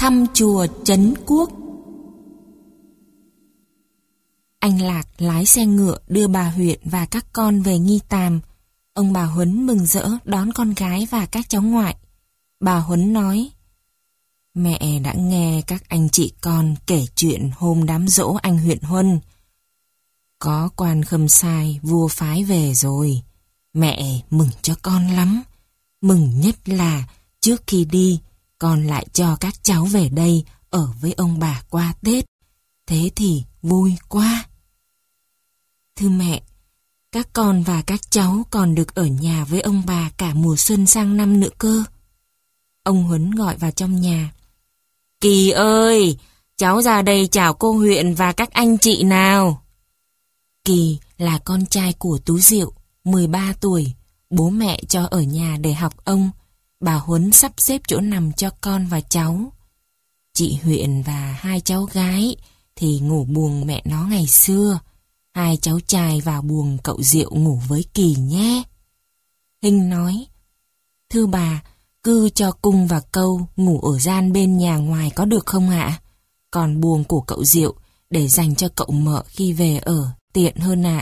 thăm chùa Trấn Quốc. Anh Lạc lái xe ngựa đưa bà Huyện và các con về Nghi Tàm. Ông bà Huấn mừng rỡ đón con gái và các cháu ngoại. Bà Huấn nói: Mẹ đã nghe các anh chị con kể chuyện hôm đám giỗ anh Huyện Huân. Có quan khâm sai vua phái về rồi. Mẹ mừng cho con lắm. Mừng nhất là trước khi đi, con lại cho các cháu về đây ở với ông bà qua Tết. Thế thì vui quá. Thưa mẹ, các con và các cháu còn được ở nhà với ông bà cả mùa xuân sang năm nữa cơ. Ông Huấn gọi vào trong nhà: Kỳ ơi, cháu ra đây chào cô Huyện và các anh chị nào. Kỳ là con trai của Tú Diệu, 13 tuổi, bố mẹ cho ở nhà để học ông. Bà Huấn sắp xếp chỗ nằm cho con và cháu. Chị Huyện và hai cháu gái thì ngủ buồng mẹ nó ngày xưa. Hai cháu trai vào buồng cậu Diệu ngủ với Kỳ nhé. Hinh nói: Thưa bà, cứ cho Cung và Câu ngủ ở gian bên nhà ngoài có được không ạ? Còn buồng của cậu Diệu để dành cho cậu Mợ khi về ở tiện hơn ạ.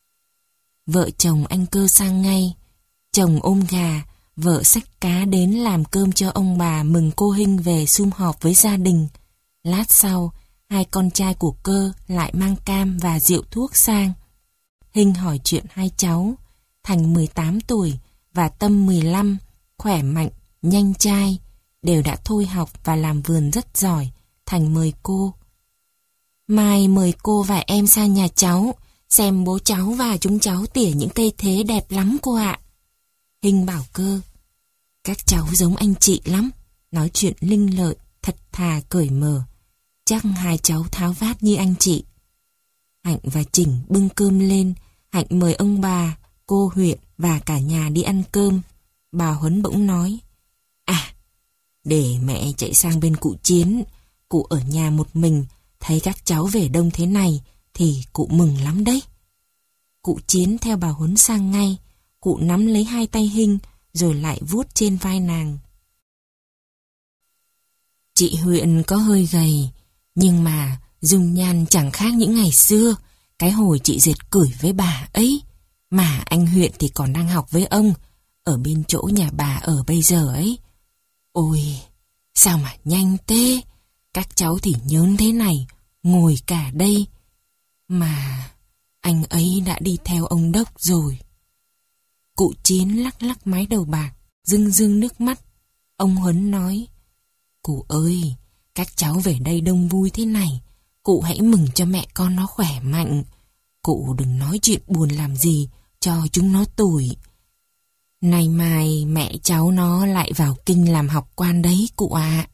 Vợ chồng anh Cơ sang ngay. Chồng ôm gà, vợ xách cá đến làm cơm cho ông bà mừng cô Hinh về sum họp với gia đình. Lát sau, hai con trai của Cơ lại mang cam và rượu thuốc sang. Hinh hỏi chuyện hai cháu. Thành 18 tuổi và Tâm 15, khỏe mạnh, nhanh trai, đều đã thôi học và làm vườn rất giỏi. Thành mời cô: Mai mời cô và em sang nhà cháu, xem bố cháu và chúng cháu tỉa những cây thế đẹp lắm cô ạ. Hinh bảo Cơ: Các cháu giống anh chị lắm, nói chuyện linh lợi, thật thà cởi mở. Chắc hai cháu tháo vát như anh chị. Hạnh và Chỉnh bưng cơm lên. Hạnh mời ông bà, cô Huyện và cả nhà đi ăn cơm. Bà Huấn bỗng nói: để mẹ chạy sang bên cụ Chiến. Cụ ở nhà một mình, thấy các cháu về đông thế này thì cụ mừng lắm đấy. Cụ Chiến theo bà Huấn sang ngay. Cụ nắm lấy hai tay Hinh rồi lại vuốt trên vai nàng. Chị Huyện có hơi gầy, nhưng mà dung nhan chẳng khác những ngày xưa, cái hồi chị dệt cưởi với bà ấy. Mà anh Huyện thì còn đang học với ông, ở bên chỗ nhà bà ở bây giờ ấy. Ôi, sao mà nhanh thế, các cháu thì nhớn thế này, ngồi cả đây. Mà anh ấy đã đi theo ông Đốc rồi. Cụ Chiến lắc lắc mái đầu bạc, rưng rưng nước mắt. Ông Huấn nói: Cụ ơi, các cháu về đây đông vui thế này, cụ hãy mừng cho mẹ con nó khỏe mạnh. Cụ đừng nói chuyện buồn làm gì, cho chúng nó tủi. Nay mai mẹ cháu nó lại vào kinh làm học quan đấy cụ ạ.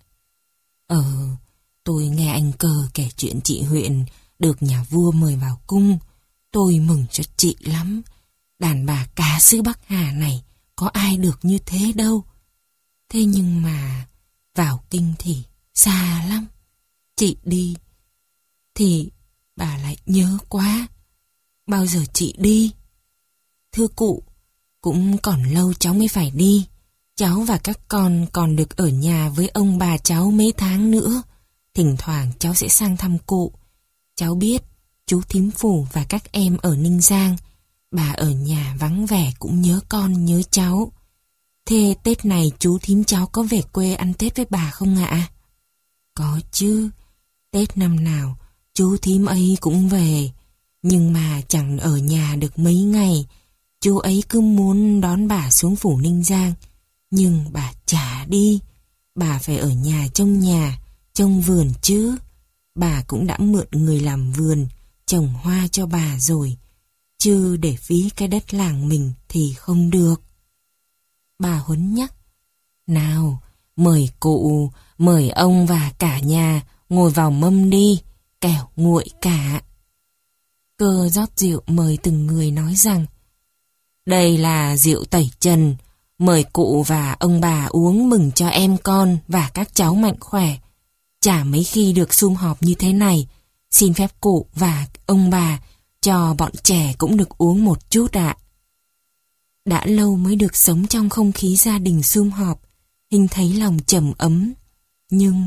Tôi nghe anh Cơ kể chuyện chị Huyện được nhà vua mời vào cung. Tôi mừng cho chị lắm. Đàn bà cả xứ Bắc Hà này có ai được như thế đâu. Thế nhưng mà vào kinh thì xa lắm. Chị đi thì bà lại nhớ quá. Bao giờ chị đi? Thưa cụ, cũng còn lâu cháu mới phải đi. Cháu và các con còn được ở nhà với ông bà cháu mấy tháng nữa. Thỉnh thoảng cháu sẽ sang thăm cụ. Cháu biết chú thím Phủ và các em ở Ninh Giang, bà ở nhà vắng vẻ cũng nhớ con nhớ cháu. Thế Tết này chú thím cháu có về quê ăn Tết với bà không ạ? Có chứ. Tết năm nào chú thím ấy cũng về, nhưng mà chẳng ở nhà được mấy ngày. Chú ấy cứ muốn đón bà xuống Phủ Ninh Giang, nhưng bà chả đi. Bà phải ở nhà, trông vườn chứ. Bà cũng đã mượn người làm vườn, trồng hoa cho bà rồi, chứ để phí cái đất làng mình thì không được. Bà Huấn nhắc: Nào, mời cụ, mời ông và cả nhà ngồi vào mâm đi, kẻo nguội cả. Cơ rót rượu mời từng người nói rằng: Đây là rượu tẩy trần, mời cụ và ông bà uống mừng cho em con và các cháu mạnh khỏe. Chả mấy khi được sum họp như thế này, xin phép cụ và ông bà cho bọn trẻ cũng được uống một chút ạ. Đã lâu mới được sống trong không khí gia đình sum họp, Hinh thấy lòng trầm ấm. Nhưng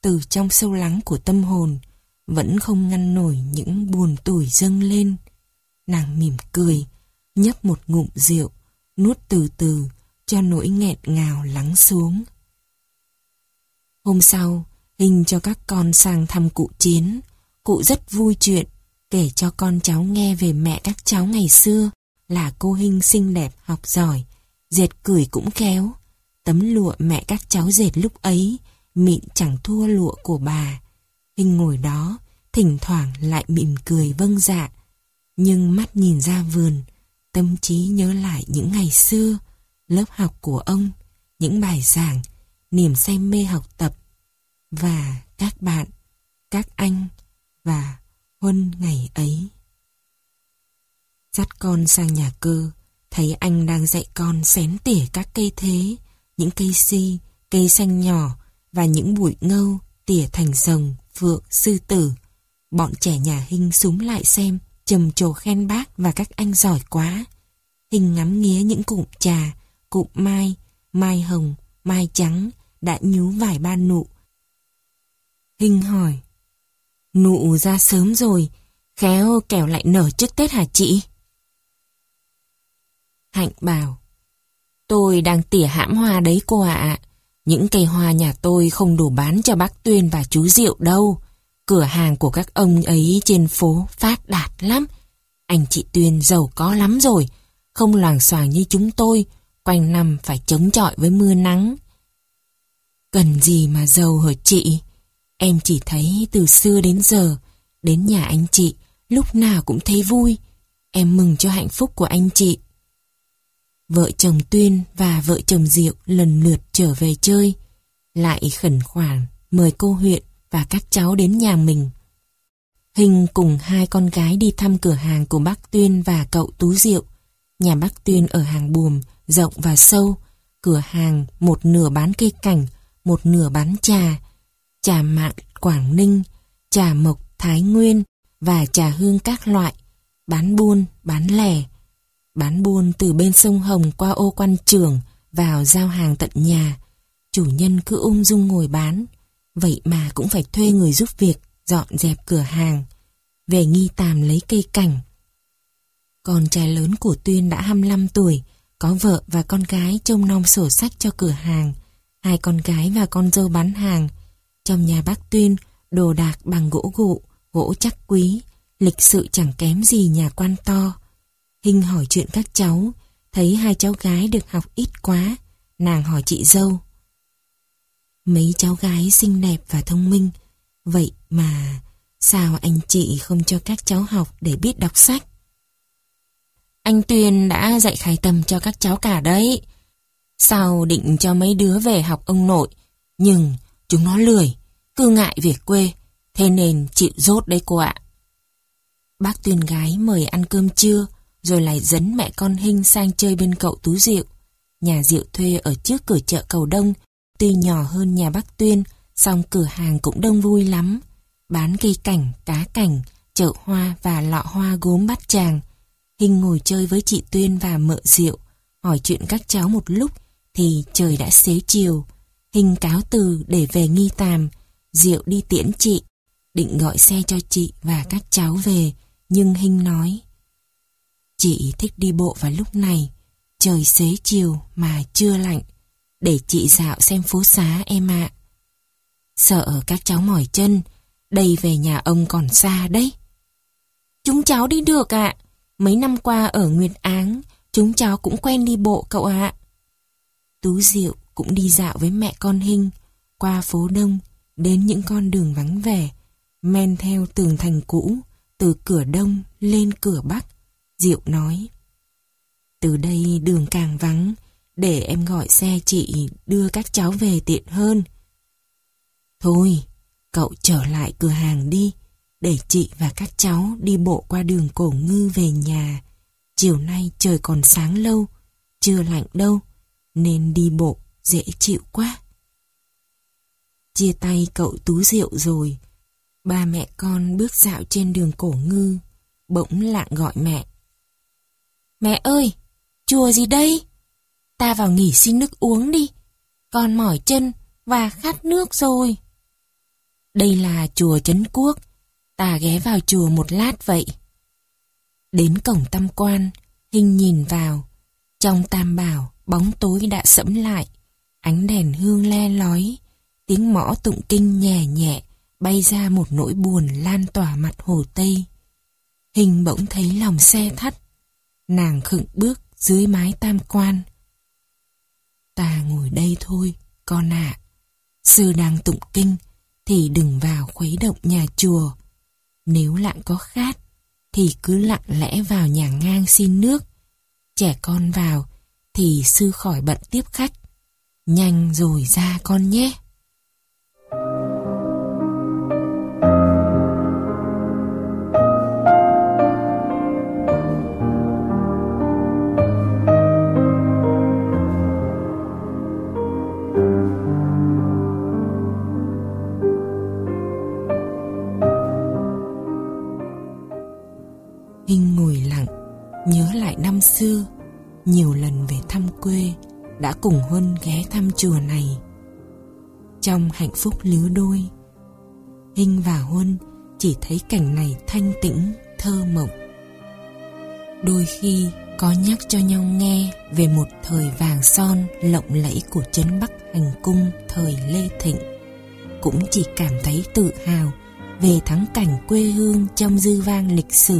từ trong sâu lắng của tâm hồn, vẫn không ngăn nổi những buồn tủi dâng lên. Nàng mỉm cười, nhấp một ngụm rượu, nuốt từ từ cho nỗi nghẹn ngào lắng xuống. Hôm sau, Hinh cho các con sang thăm cụ Chiến. Cụ rất vui chuyện, kể cho con cháu nghe về mẹ các cháu ngày xưa, là cô Hinh xinh đẹp, học giỏi, dệt cửi cũng khéo. Tấm lụa mẹ các cháu dệt lúc ấy, mịn chẳng thua lụa của bà. Hinh ngồi đó, thỉnh thoảng lại mỉm cười vâng dạ, nhưng mắt nhìn ra vườn, tâm trí nhớ lại những ngày xưa, lớp học của ông, những bài giảng, niềm say mê học tập, và các bạn, các anh và Huân ngày ấy. Dắt con sang nhà Cơ, thấy anh đang dạy con xén tỉa các cây thế, những cây si, cây xanh nhỏ và những bụi ngâu tỉa thành rồng, phượng, sư tử. Bọn trẻ nhà Hinh súm lại xem, trầm trồ khen bác và các anh giỏi quá. Hinh ngắm nghía những cụm trà, cụm mai, mai hồng, mai trắng đã nhú vài ba nụ. Hinh hỏi: "Nụ ra sớm rồi, khéo kẻo lại nở trước Tết hả chị?" Hạnh bảo: "Tôi đang tỉa hãm hoa đấy cô ạ. Những cây hoa nhà tôi không đủ bán cho bác Tuyên và chú Diệu đâu. Cửa hàng của các ông ấy trên phố phát đạt lắm. Anh chị Tuyên giàu có lắm rồi, không loàng xoàng như chúng tôi, quanh năm phải chống chọi với mưa nắng." "Cần gì mà giàu hả chị? Em chỉ thấy từ xưa đến giờ, đến nhà anh chị, lúc nào cũng thấy vui. Em mừng cho hạnh phúc của anh chị." Vợ chồng Tuyên và vợ chồng Diệu lần lượt trở về chơi, lại khẩn khoản mời cô huyện và các cháu đến nhà mình. Hinh cùng hai con gái đi thăm cửa hàng của bác Tuyên và cậu Tú Diệu. Nhà bác Tuyên ở hàng Buồm, rộng và sâu. Cửa hàng một nửa bán cây cảnh, một nửa bán trà. Trà mạn Quảng Ninh, trà mộc Thái Nguyên và trà hương các loại. Bán buôn, bán lẻ. Bán buôn từ bên sông Hồng qua ô Quan Trường vào giao hàng tận nhà. Chủ nhân cứ ung dung ngồi bán, vậy mà cũng phải thuê người giúp việc dọn dẹp cửa hàng. Về Nghi Tàm lấy cây cảnh. Con trai lớn của Tuyên đã 25 tuổi, có vợ và con gái trông nom sổ sách cho cửa hàng. Hai con gái và con dâu bán hàng. Trong nhà bác Tuyên, đồ đạc bằng gỗ gụ, gỗ chắc quý, lịch sự chẳng kém gì nhà quan to. Hinh hỏi chuyện các cháu, thấy hai cháu gái được học ít quá, nàng hỏi chị dâu: "Mấy cháu gái xinh đẹp và thông minh, vậy mà sao anh chị không cho các cháu học để biết đọc sách?" "Anh Tuyên đã dạy khải tầm cho các cháu cả đấy. Sao định cho mấy đứa về học ông nội, nhưng chúng nó lười, cứ ngại về quê, thế nên chịu dốt đấy cô ạ." Bác Tuyên gái mời ăn cơm trưa, rồi lại dẫn mẹ con Hinh sang chơi bên cậu Tú Diệu. Nhà Diệu thuê ở trước cửa chợ Cầu Đông, tuy nhỏ hơn nhà bác Tuyên, song cửa hàng cũng đông vui lắm. Bán cây cảnh, cá cảnh, chợ hoa và lọ hoa gốm bát tràng. Hinh ngồi chơi với chị Tuyên và mợ Diệu, hỏi chuyện các cháu một lúc thì trời đã xế chiều. Hinh cáo từ để về Nghi Tàm, Diệu đi tiễn chị, định gọi xe cho chị và các cháu về, nhưng Hinh nói: "Chị thích đi bộ vào lúc này, trời xế chiều mà chưa lạnh, để chị dạo xem phố xá em ạ. Sợ các cháu mỏi chân, đây về nhà ông còn xa đấy." "Chúng cháu đi được ạ. Mấy năm qua ở Nguyệt Áng, chúng cháu cũng quen đi bộ cậu ạ." Tú Diệu cũng đi dạo với mẹ con Hinh, qua phố Đông, đến những con đường vắng vẻ, men theo tường thành cũ, từ cửa Đông lên cửa Bắc. Diệu nói: "Từ đây đường càng vắng, để em gọi xe chị đưa các cháu về tiện hơn." "Thôi, cậu trở lại cửa hàng đi, để chị và các cháu đi bộ qua đường Cổ Ngư về nhà. Chiều nay trời còn sáng lâu, chưa lạnh đâu, nên đi bộ dễ chịu quá." Chia tay cậu Tú Diệu rồi, ba mẹ con bước dạo trên đường Cổ Ngư. Bỗng Lạng gọi mẹ: "Mẹ ơi, chùa gì đây? Ta vào nghỉ xin nước uống đi. Con mỏi chân và khát nước rồi." Đây là chùa Trấn Quốc, ta ghé vào chùa một lát vậy. Đến cổng tam quan, Hinh nhìn vào. Trong tam bảo, bóng tối đã sẫm lại, ánh đèn hương le lói, tiếng mõ tụng kinh nhẹ nhẹ bay ra một nỗi buồn lan tỏa mặt Hồ Tây. Hinh bỗng thấy lòng se thắt, nàng khựng bước dưới mái tam quan. Ta ngồi đây thôi, con ạ. Sư đang tụng kinh thì đừng vào khuấy động nhà chùa. Nếu lạng có khát thì cứ lặng lẽ vào nhà ngang xin nước. Trẻ con vào thì sư khỏi bận tiếp khách. Nhanh rồi ra con nhé. Hinh ngồi lặng, nhớ lại năm xưa, nhiều lần về thăm quê, đã cùng Huân ghé thăm chùa này. Trong hạnh phúc lứa đôi, Hinh và Huân chỉ thấy cảnh này thanh tĩnh, thơ mộng. Đôi khi có nhắc cho nhau nghe về một thời vàng son lộng lẫy của trấn Bắc Hành Cung thời Lê Thịnh, cũng chỉ cảm thấy tự hào về thắng cảnh quê hương trong dư vang lịch sử.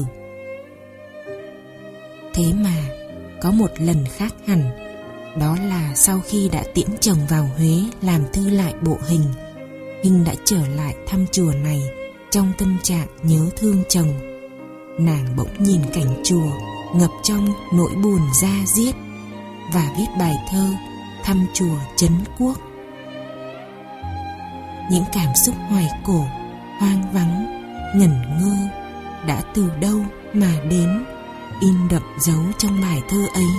Thế mà có một lần khác hẳn, đó là sau khi đã tiễn chồng vào Huế làm thư lại bộ hình, Hinh đã trở lại thăm chùa này trong tâm trạng nhớ thương chồng. Nàng bỗng nhìn cảnh chùa ngập trong nỗi buồn da diết và viết bài thơ thăm chùa Trấn Quốc. Những cảm xúc hoài cổ, hoang vắng, ngẩn ngơ đã từ đâu mà đến, in đậm dấu trong bài thơ ấy.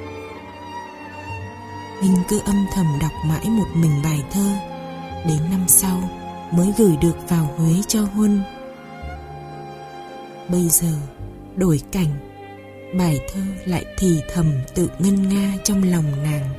Hinh cứ âm thầm đọc mãi một mình bài thơ, đến năm sau mới gửi được vào Huế cho Huân. Bây giờ đổi cảnh, bài thơ lại thì thầm tự ngân nga trong lòng nàng.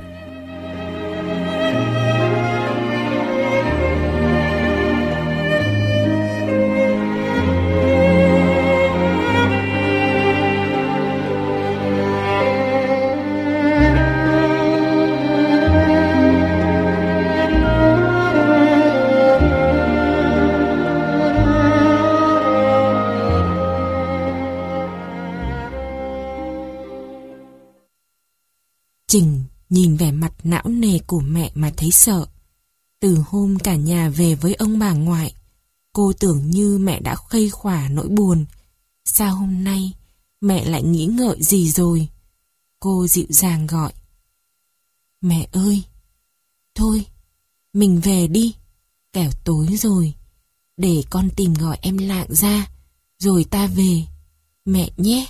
Trình nhìn vẻ mặt não nề của mẹ mà thấy sợ. Từ hôm cả nhà về với ông bà ngoại, cô tưởng như mẹ đã khuây khỏa nỗi buồn. Sao hôm nay mẹ lại nghĩ ngợi gì rồi? Cô dịu dàng gọi. Mẹ ơi, thôi, mình về đi, kẻo tối rồi. Để con tìm gọi em Lạng ra, rồi ta về, mẹ nhé.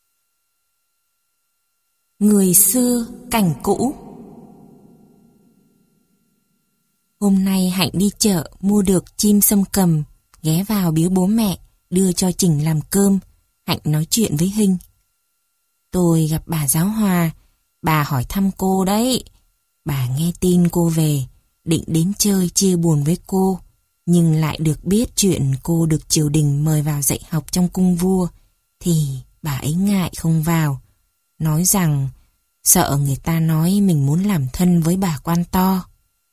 Người xưa cảnh cũ. Hôm nay Hạnh đi chợ mua được chim sông cầm, ghé vào biếu bố mẹ, đưa cho Trình làm cơm. Hạnh nói chuyện với Hinh. Tôi gặp bà giáo Hòa, bà hỏi thăm cô đấy. Bà nghe tin cô về, định đến chơi chia buồn với cô, nhưng lại được biết chuyện cô được triều đình mời vào dạy học trong cung vua, thì bà ấy ngại không vào. Nói rằng sợ người ta nói mình muốn làm thân với bà quan to.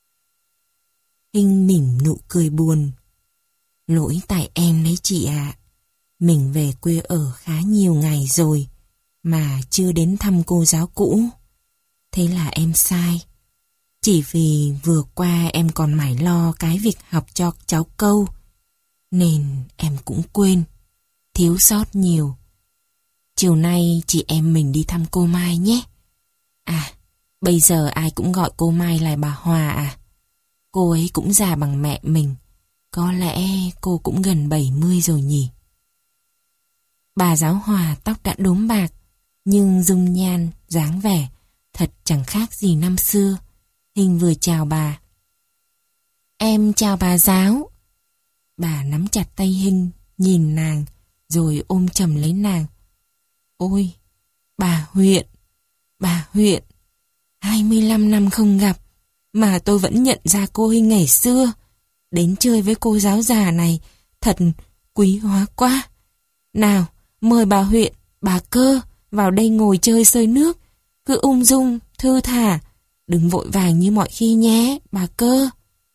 Hinh mỉm nụ cười buồn. Lỗi tại em đấy chị ạ. Mình về quê ở khá nhiều ngày rồi mà chưa đến thăm cô giáo cũ. Thế là em sai. Chỉ vì vừa qua em còn mải lo cái việc học cho cháu Câu, nên em cũng quên, thiếu sót nhiều. Chiều nay chị em mình đi thăm cô Mai nhé. À, bây giờ ai cũng gọi cô Mai là bà Hòa à? Cô ấy cũng già bằng mẹ mình. Có lẽ cô cũng gần 70 rồi nhỉ? Bà giáo Hòa tóc đã đốm bạc, nhưng dung nhan, dáng vẻ thật chẳng khác gì năm xưa. Hinh vừa chào bà. Em chào bà giáo. Bà nắm chặt tay Hinh, nhìn nàng, rồi ôm chầm lấy nàng. Ôi, bà huyện, 25 năm không gặp, mà tôi vẫn nhận ra cô Hinh ngày xưa. đến chơi với cô giáo già này, thật quý hóa quá. Nào, mời bà huyện, bà Cơ vào đây ngồi chơi sơi nước, cứ ung dung, thư thả, đừng vội vàng như mọi khi nhé, bà Cơ.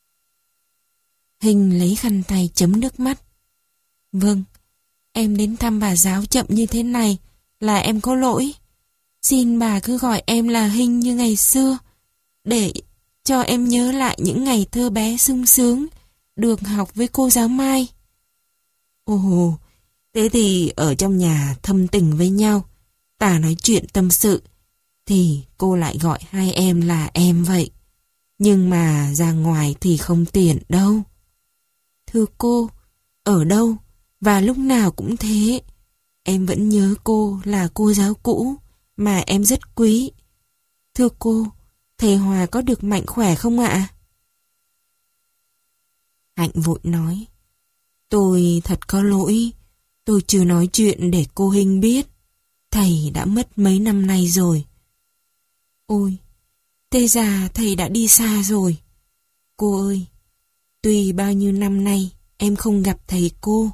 Hình lấy khăn tay chấm nước mắt. Vâng, em đến thăm bà giáo chậm như thế này là em có lỗi. Xin bà cứ gọi em là Hình như ngày xưa, để cho em nhớ lại những ngày thơ bé sung sướng, được học với cô giáo Mai. Ồ, thế thì ở trong nhà thâm tình với nhau, ta nói chuyện tâm sự, thì cô lại gọi hai em là em vậy. Nhưng mà ra ngoài thì không tiện đâu. Thưa cô, ở đâu và lúc nào cũng thế. Em vẫn nhớ cô là cô giáo cũ mà em rất quý. Thưa cô, thầy Hòa có được mạnh khỏe không ạ? Hạnh vội nói, tôi thật có lỗi, tôi chưa nói chuyện để cô Hình biết. Thầy đã mất mấy năm nay rồi. Ôi, thế ra thầy đã đi xa rồi. Cô ơi, tuy bao nhiêu năm nay em không gặp thầy cô.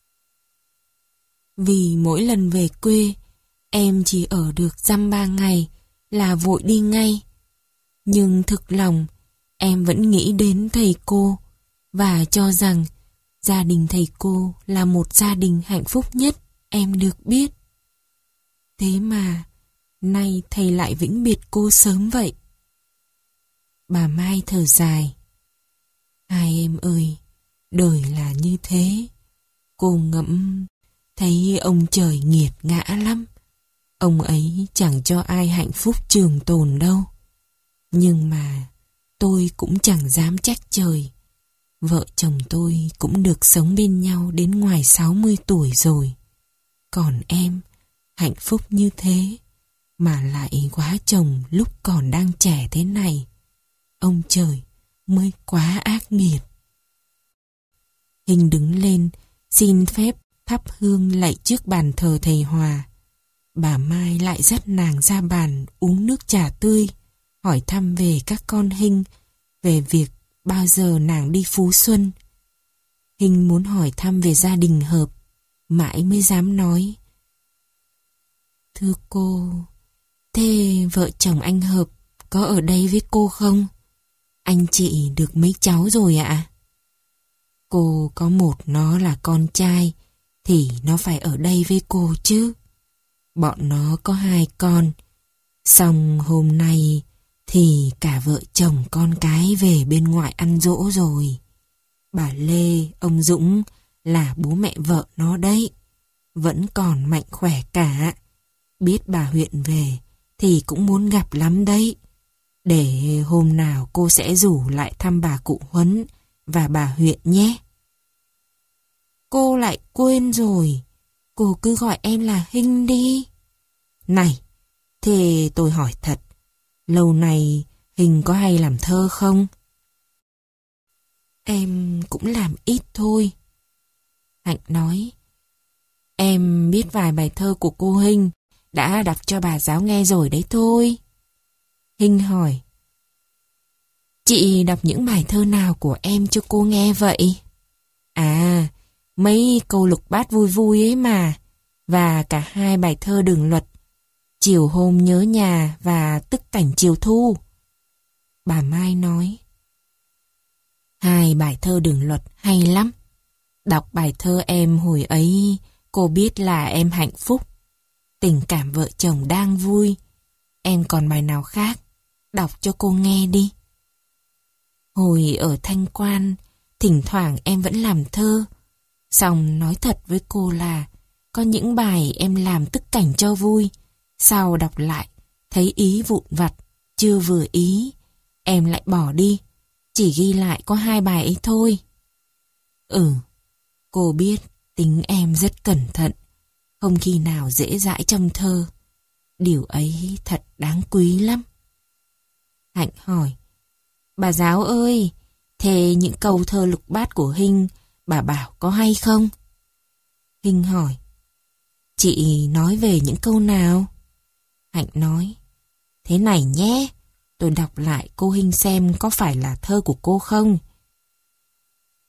Vì mỗi lần về quê, em chỉ ở được dăm 3 ngày là vội đi ngay. Nhưng thực lòng, em vẫn nghĩ đến thầy cô và cho rằng gia đình thầy cô là một gia đình hạnh phúc nhất em được biết. Thế mà, nay thầy lại vĩnh biệt cô sớm vậy. Bà Mai thở dài. Hai em ơi, đời là như thế. Cô ngẫm, thấy ông trời nghiệt ngã lắm. Ông ấy chẳng cho ai hạnh phúc trường tồn đâu. Nhưng mà tôi cũng chẳng dám trách trời. Vợ chồng tôi cũng được sống bên nhau đến ngoài 60 tuổi rồi. Còn em, hạnh phúc như thế, mà lại quá chồng lúc còn đang trẻ thế này. Ông trời mới quá ác nghiệt. Hình đứng lên, xin phép thắp hương lạy trước bàn thờ thầy Hòa. Bà Mai lại dắt nàng ra bàn uống nước trà tươi, hỏi thăm về các con Hình, về việc bao giờ nàng đi Phú Xuân. Hình muốn hỏi thăm về gia đình Hợp, mãi mới dám nói. Thưa cô, thế vợ chồng anh Hợp có ở đây với cô không? Anh chị được mấy cháu rồi ạ? Cô có một nó là con trai, thì nó phải ở đây với cô chứ. Bọn nó có 2 con. Xong hôm nay thì cả vợ chồng con cái về bên ngoại ăn dỗ rồi. Bà Lê, ông Dũng là bố mẹ vợ nó đấy. Vẫn còn mạnh khỏe cả. Biết bà huyện về thì cũng muốn gặp lắm đấy. Để hôm nào cô sẽ rủ lại thăm bà cụ Huấn và bà huyện nhé. Cô lại quên rồi. Cô cứ gọi em là Hình đi. Này, thế tôi hỏi thật, lâu nay Hình có hay làm thơ không? Em cũng làm ít thôi. Hạnh nói, em biết vài bài thơ của cô Hình, đã đọc cho bà giáo nghe rồi đấy thôi. Hình hỏi, chị đọc những bài thơ nào của em cho cô nghe vậy? À, mấy câu lục bát vui vui ấy mà, và cả 2 bài thơ đường luật, Chiều hôm nhớ nhà và Tức cảnh chiều thu. Bà Mai nói, 2 bài thơ đường luật hay lắm. Đọc bài thơ em hồi ấy, cô biết là em hạnh phúc. Tình cảm vợ chồng đang vui. Em còn bài nào khác? Đọc cho cô nghe đi. Hồi ở Thanh Quan, thỉnh thoảng em vẫn làm thơ. Xong nói thật với cô là có những bài em làm tức cảnh cho vui. Sau đọc lại, thấy ý vụn vặt, chưa vừa ý, em lại bỏ đi. Chỉ ghi lại có 2 bài ấy thôi. Cô biết tính em rất cẩn thận, không khi nào dễ dãi trong thơ. Điều ấy thật đáng quý lắm. Hạnh hỏi, bà giáo ơi, thế những câu thơ lục bát của Hình, bà bảo có hay không? Hình hỏi, chị nói về những câu nào? Hạnh nói, thế này nhé, tôi đọc lại cô Hình xem có phải là thơ của cô không.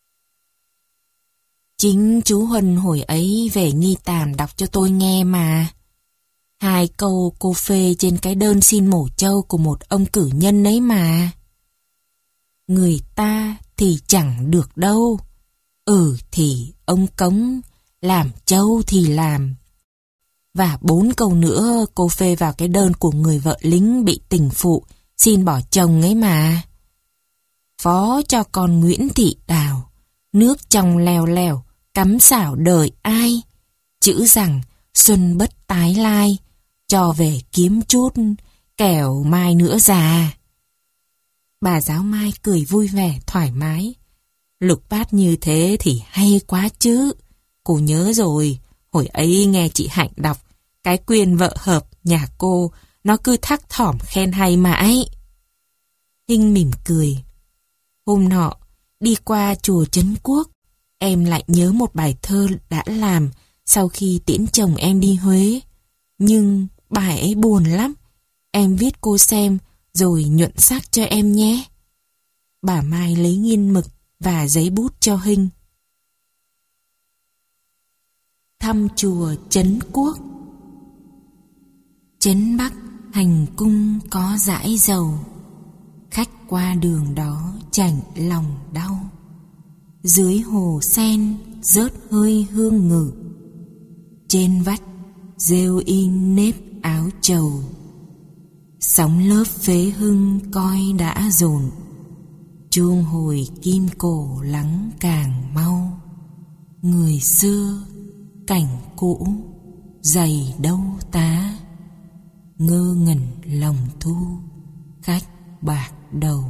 Chính chú Huân hồi ấy về Nghi Tàm đọc cho tôi nghe mà. 2 câu cô phê trên cái đơn xin mổ trâu của một ông cử nhân ấy mà. Người ta thì chẳng được đâu. Thì ông cống, làm trâu thì làm. Và 4 câu nữa cô phê vào cái đơn của người vợ lính bị tình phụ, xin bỏ chồng ấy mà. Phó cho con Nguyễn Thị Đào, nước trong leo lèo, cắm xảo đời ai. Chữ rằng xuân bất tái lai, cho về kiếm chút, kẻo mai nữa già. Bà giáo Mai cười vui vẻ, thoải mái. Lục bát như thế thì hay quá chứ. Cô nhớ rồi, hồi ấy nghe chị Hạnh đọc, cái quyền vợ hợp nhà cô, nó cứ thắc thỏm khen hay mãi. Hinh mỉm cười. Hôm nọ, đi qua chùa Trấn Quốc, em lại nhớ một bài thơ đã làm sau khi tiễn chồng em đi Huế. Nhưng bài ấy buồn lắm. Em viết cô xem rồi nhuận xác cho em nhé. Bà Mai lấy nghiên mực và giấy bút cho Hinh. Thăm chùa Trấn Quốc. Trấn Bắc hành cung có dãi dầu, khách qua đường đó chạnh lòng đau. Dưới hồ sen rớt hơi hương ngự, trên vách rêu in nếp áo trầu. Sóng lớp phế hưng coi đã dồn, chuông hồi kim cổ lắng càng mau. Người xưa cảnh cũ dày đâu tá, ngơ ngẩn lòng thu khách bạc đầu.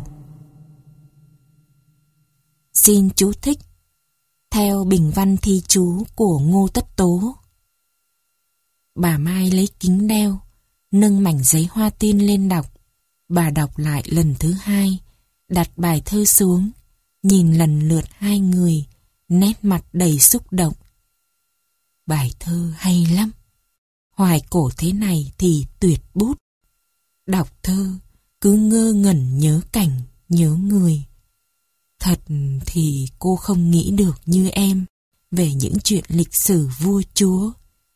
Xin chú thích theo bình văn thi chú của Ngô Tất Tố. Bà Mai lấy kính đeo, nâng mảnh giấy hoa tiên lên đọc. Bà đọc lại lần thứ 2, đặt bài thơ xuống, nhìn lần lượt 2 người, nét mặt đầy xúc động. Bài thơ hay lắm. Hoài cổ thế này thì tuyệt bút. Đọc thơ cứ ngơ ngẩn nhớ cảnh, nhớ người. Thật thì cô không nghĩ được như em về những chuyện lịch sử vua chúa.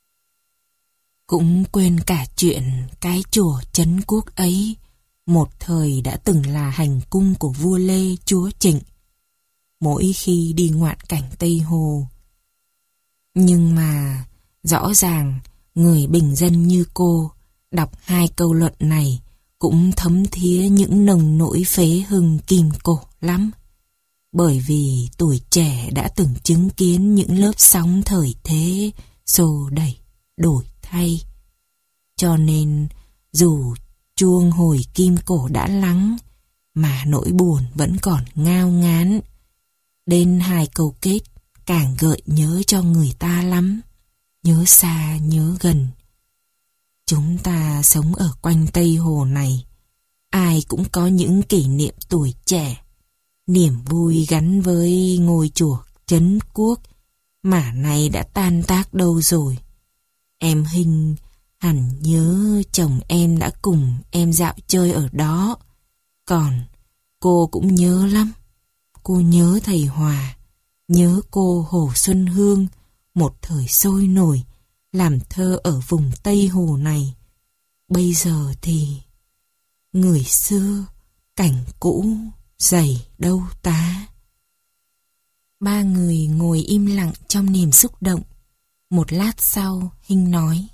Cũng quên cả chuyện cái chùa Trấn Quốc ấy một thời đã từng là hành cung của vua Lê chúa Trịnh, mỗi khi đi ngoạn cảnh Tây Hồ. Nhưng mà rõ ràng người bình dân như cô đọc 2 câu luận này cũng thấm thía những nồng nỗi phế hưng kim cổ lắm. Bởi vì tuổi trẻ đã từng chứng kiến những lớp sóng thời thế xô đẩy, đổi thay. Cho nên dù chuông hồi kim cổ đã lắng, mà nỗi buồn vẫn còn ngao ngán. Đến 2 câu kết càng gợi nhớ cho người ta lắm. Nhớ xa, nhớ gần. Chúng ta sống ở quanh Tây Hồ này, ai cũng có những kỷ niệm tuổi trẻ, niềm vui gắn với ngôi chùa Trấn Quốc mà nay đã tan tác đâu rồi. Em Hinh hẳn nhớ chồng em đã cùng em dạo chơi ở đó. Còn cô cũng nhớ lắm. Cô nhớ thầy Hòa, nhớ cô Hồ Xuân Hương, một thời sôi nổi, làm thơ ở vùng Tây Hồ này. Bây giờ thì người xưa, cảnh cũ, dày đâu tá. 3 người ngồi im lặng trong niềm xúc động. Một lát sau, Hinh nói: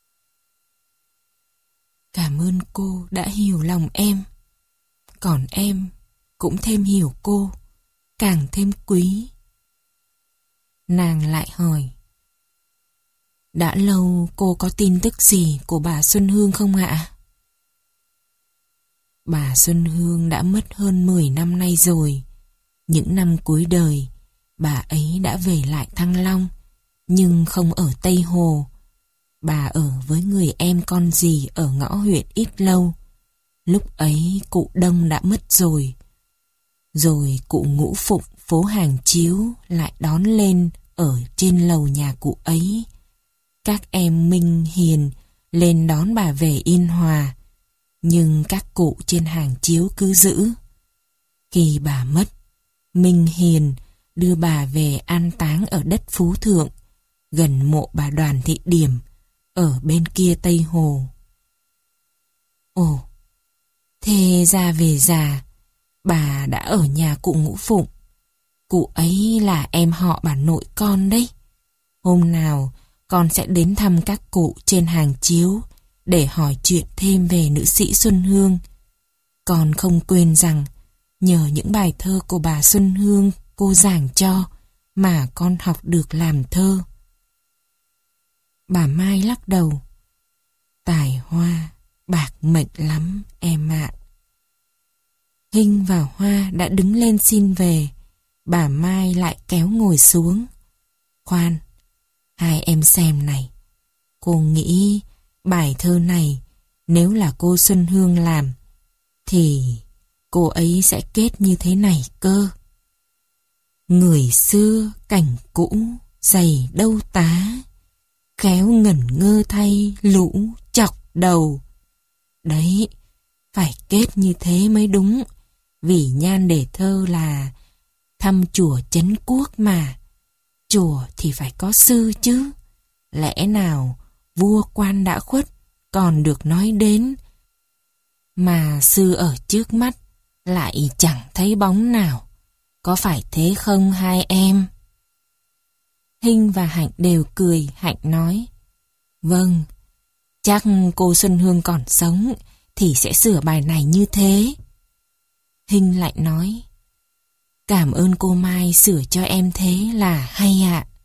Cảm ơn cô đã hiểu lòng em. Còn em cũng thêm hiểu cô, càng thêm quý. Nàng lại hỏi: Đã lâu cô có tin tức gì của bà Xuân Hương không ạ? Bà Xuân Hương đã mất hơn 10 năm nay rồi. Những năm cuối đời, bà ấy đã về lại Thăng Long, nhưng không ở Tây Hồ. Bà ở với người em con dì ở ngõ huyện Ít Lâu. Lúc ấy cụ Đông đã mất rồi. Rồi cụ Ngũ Phụng phố Hàng Chiếu lại đón lên ở trên lầu nhà cụ ấy. Các em Minh Hiền lên đón bà về Yên Hòa, nhưng các cụ trên Hàng Chiếu cứ giữ. Khi bà mất, Minh Hiền đưa bà về an táng ở đất Phú Thượng, gần mộ bà Đoàn Thị Điểm, ở bên kia Tây Hồ. Ồ, thế ra về già, bà đã ở nhà cụ Ngũ Phụng. Cụ ấy là em họ bà nội con đấy. Hôm nào con sẽ đến thăm các cụ trên hàng chiếu để hỏi chuyện thêm về nữ sĩ Xuân Hương. Con không quên rằng nhờ những bài thơ của bà Xuân Hương cô giảng cho mà con học được làm thơ. Bà Mai lắc đầu. Tài hoa bạc mệnh lắm em ạ. Hinh và Hoa đã đứng lên xin về. Bà Mai lại kéo ngồi xuống. Khoan, hai em xem này. Cô nghĩ bài thơ này nếu là cô Xuân Hương làm thì cô ấy sẽ kết như thế này cơ. Người xưa cảnh cũ giày đâu tá, khéo ngẩn ngơ thay lũ chọc đầu. Đấy, phải kết như thế mới đúng, vì nhan đề thơ là thăm chùa Trấn Quốc mà. Chùa thì phải có sư chứ. Lẽ nào vua quan đã khuất còn được nói đến, mà sư ở trước mắt lại chẳng thấy bóng nào. Có phải thế không hai em? Hinh và Hạnh đều cười. Hạnh nói: Vâng, chắc cô Xuân Hương còn sống thì sẽ sửa bài này như thế. Hinh lại nói: Cảm ơn cô Mai sửa cho em thế là hay ạ.